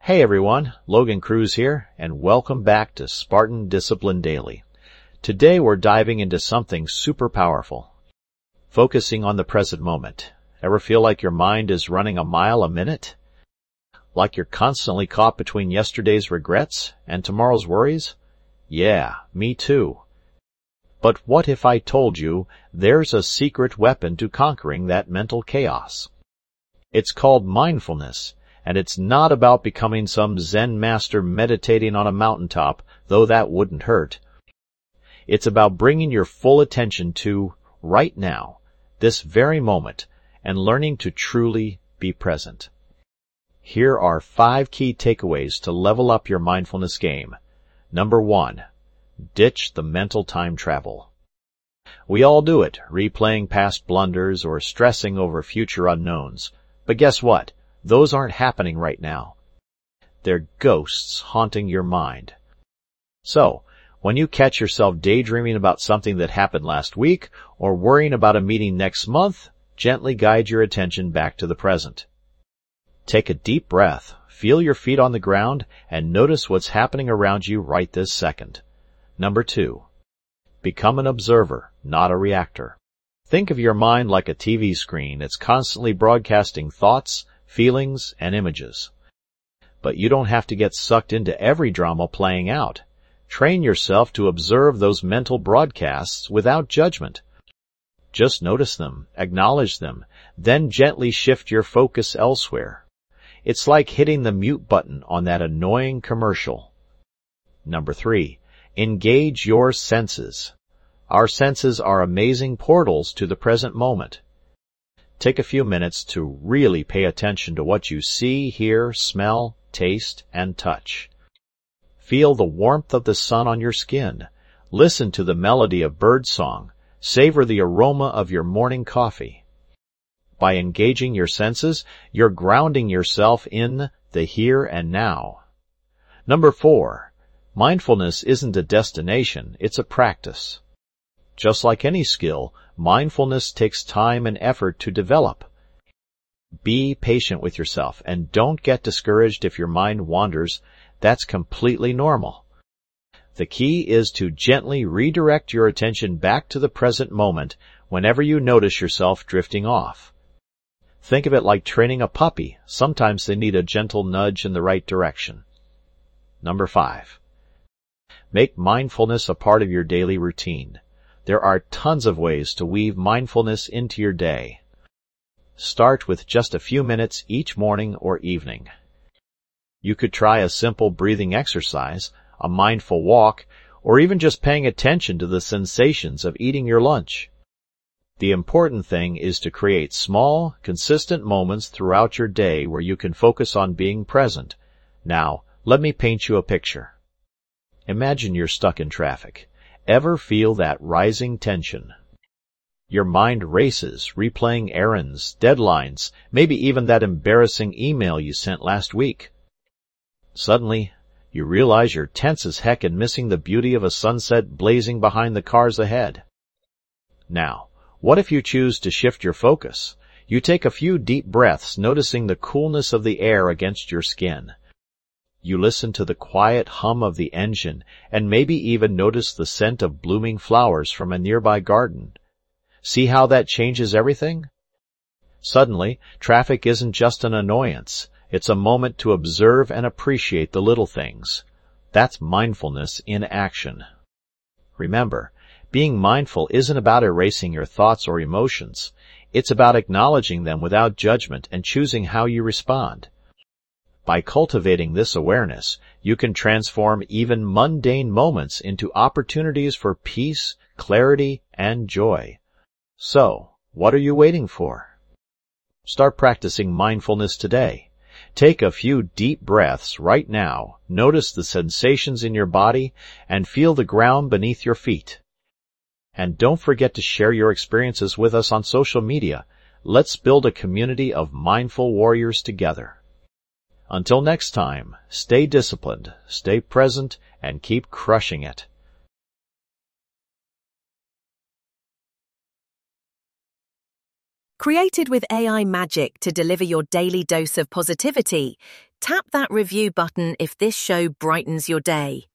Hey everyone, Logan Cruz here, and welcome back to Spartan Discipline Daily. Today we're diving into something super powerful. Focusing on the present moment. Ever feel like your mind is running a mile a minute? Like you're constantly caught between yesterday's regrets and tomorrow's worries? Yeah, me too. But what if I told you there's a secret weapon to conquering that mental chaos? It's called mindfulness. And it's not about becoming some Zen master meditating on a mountaintop, though that wouldn't hurt. It's about bringing your full attention to right now, this very moment, and learning to truly be present. Here are 5 key takeaways to level up your mindfulness game. Number 1. Ditch the mental time travel. We all do it, replaying past blunders or stressing over future unknowns. But guess what? Those aren't happening right now. They're ghosts haunting your mind. So, when you catch yourself daydreaming about something that happened last week or worrying about a meeting next month, gently guide your attention back to the present. Take a deep breath, feel your feet on the ground, and notice what's happening around you right this second. Number 2. Become an observer, not a reactor. Think of your mind like a TV screen. It's constantly broadcasting thoughts, feelings, and images. But you don't have to get sucked into every drama playing out. Train yourself to observe those mental broadcasts without judgment. Just notice them, acknowledge them, then gently shift your focus elsewhere. It's like hitting the mute button on that annoying commercial. Number 3. Engage your senses. Our senses are amazing portals to the present moment. Take a few minutes to really pay attention to what you see, hear, smell, taste, and touch. Feel the warmth of the sun on your skin. Listen to the melody of birdsong. Savor the aroma of your morning coffee. By engaging your senses, you're grounding yourself in the here and now. Number 4. Mindfulness isn't a destination, it's a practice. Just like any skill, mindfulness takes time and effort to develop. Be patient with yourself and don't get discouraged if your mind wanders. That's completely normal. The key is to gently redirect your attention back to the present moment whenever you notice yourself drifting off. Think of it like training a puppy. Sometimes they need a gentle nudge in the right direction. Number 5. Make mindfulness a part of your daily routine. There are tons of ways to weave mindfulness into your day. Start with just a few minutes each morning or evening. You could try a simple breathing exercise, a mindful walk, or even just paying attention to the sensations of eating your lunch. The important thing is to create small, consistent moments throughout your day where you can focus on being present. Now, let me paint you a picture. Imagine you're stuck in traffic. Ever feel that rising tension? Your mind races, replaying errands, deadlines, maybe even that embarrassing email you sent last week. Suddenly, you realize you're tense as heck and missing the beauty of a sunset blazing behind the cars ahead. Now, what if you choose to shift your focus? You take a few deep breaths, noticing the coolness of the air against your skin. You listen to the quiet hum of the engine and maybe even notice the scent of blooming flowers from a nearby garden. See how that changes everything? Suddenly, traffic isn't just an annoyance. It's a moment to observe and appreciate the little things. That's mindfulness in action. Remember, being mindful isn't about erasing your thoughts or emotions. It's about acknowledging them without judgment and choosing how you respond. By cultivating this awareness, you can transform even mundane moments into opportunities for peace, clarity, and joy. So, what are you waiting for? Start practicing mindfulness today. Take a few deep breaths right now, notice the sensations in your body, and feel the ground beneath your feet. And don't forget to share your experiences with us on social media. Let's build a community of mindful warriors together. Until next time, stay disciplined, stay present, and keep crushing it. Created with AI magic to deliver your daily dose of positivity, Tap that review button if this show brightens your day.